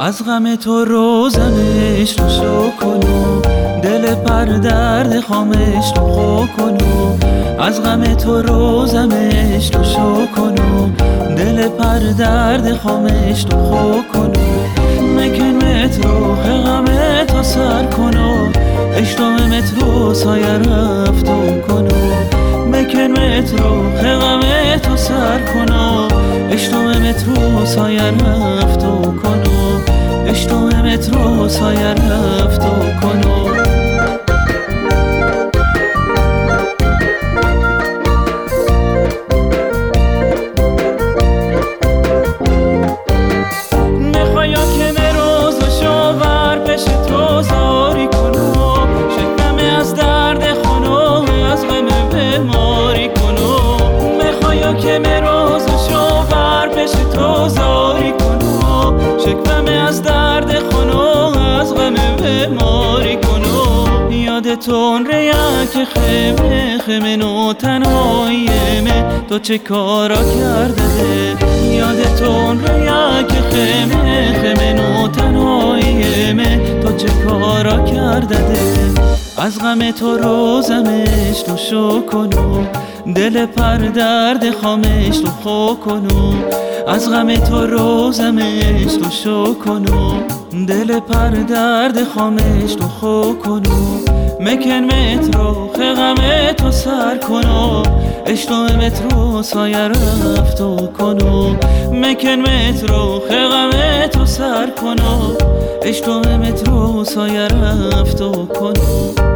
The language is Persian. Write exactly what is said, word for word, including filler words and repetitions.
از غم تو روزمش رو شو کنو، دل پر درد خامش رو خو کنو. از غم تو روزمش رو شو کنو، دل پر درد خامش رو خو کنو. مکن مترو غم تو سر کنو، اشتم مترو سایه رفتو کنو. مکن مترو غم تو سر کنو، اشتم مترو سایه رفتو کنو. اشتم مترو سایه رفتو کنو. که مروز شوور پیش تو زاری کنو، شکوه از درد خونو از غم بیماری کنو. یادتون ریا که خیمه خیمه نو تنهاییمه تو چه کارا کرده ده. یادتون ریا که خیمه خیمه نو تنهاییمه تو چه کارا کرده ده. از غم تو روزمش رو شو کنو، دل پر درد خامش رو خو کنو. از غم تو روزمش رو شو کنو، دل پر درد خامش رو خو کنو. مکن مترو غم تو سر کنو، اشتم مترو سایه رفتو کنو. مکن مترو غم تو سر کنو، اشتم مترو سایه رفتو کنو.